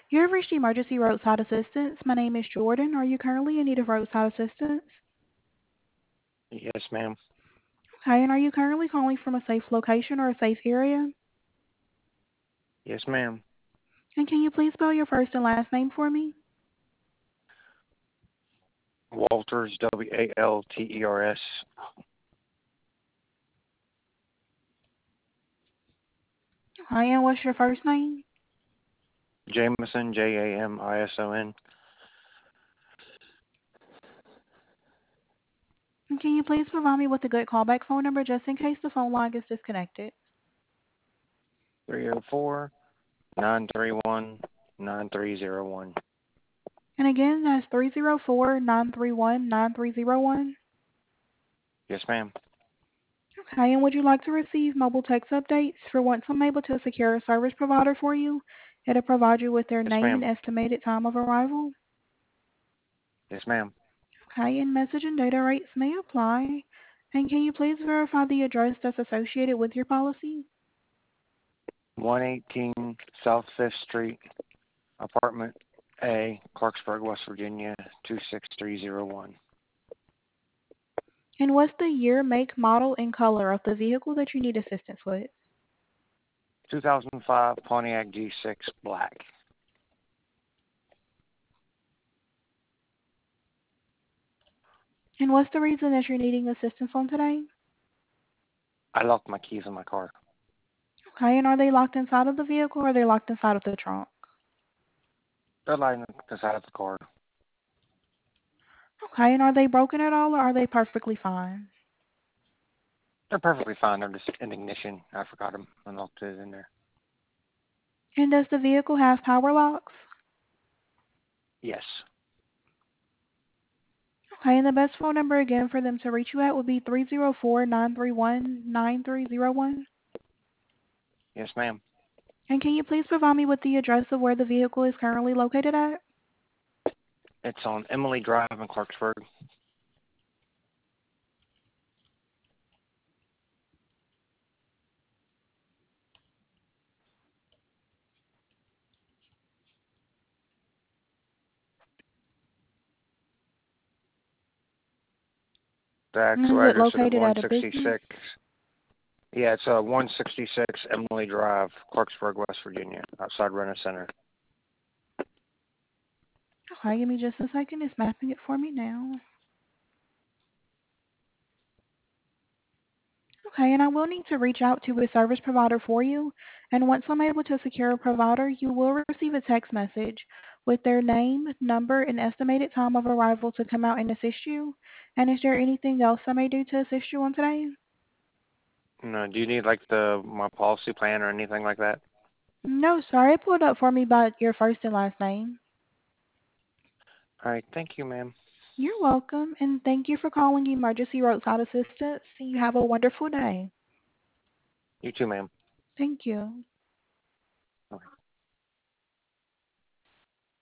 You have reached Emergency Roadside Assistance. My name is Jordan. Are you currently in need of roadside assistance? Yes, ma'am. Okay, and are you currently calling from a safe location or a safe area? Yes, ma'am. And can you please spell your first and last name for me? Walters, Walters. Okay, and what's your first name? Jamison, Jamison. And can you please provide me with a good callback phone number just in case the phone line gets disconnected? 304-931-9301. And again, that's 304-931-9301. Yes, ma'am. Okay, and would you like to receive mobile text updates for once I'm able to secure a service provider for you? It'll provide you with their Yes, name and ma'am. estimated time of arrival. Yes, ma'am. Okay, and message and data rates may apply. And can you please verify the address that's associated with your policy? 118 South 5th Street, Apartment A, Clarksburg, West Virginia, 26301. And what's the year, make, model, and color of the vehicle that you need assistance with? 2005 Pontiac G6 Black. And what's the reason that you're needing assistance on today? I locked my keys in my car. Okay, and are they locked inside of the vehicle or are they locked inside of the trunk? They're lying inside of the car. Okay, and are they broken at all or are they perfectly fine? They're perfectly fine. They're just in ignition. I forgot them. I locked it in there. And does the vehicle have power locks? Yes. Okay, and the best phone number again for them to reach you at would be 304-931-9301. Yes, ma'am. And can you please provide me with the address of where the vehicle is currently located at? It's on Emily Drive in Clarksburg. The And actual is it address is located at a business? 166. Yeah, it's 166 Emily Drive, Clarksburg, West Virginia, outside Renner Center. Okay, give me just a second. It's mapping it for me now. Okay, and I will need to reach out to a service provider for you. And once I'm able to secure a provider, you will receive a text message with their name, number, and estimated time of arrival to come out and assist you. And is there anything else I may do to assist you on today? No, do you need like my policy plan or anything like that? No, sorry. It pulled up for me by your first and last name. All right, thank you, ma'am. You're welcome, and thank you for calling Emergency Roadside Assistance. You have a wonderful day. You too, ma'am. Thank you.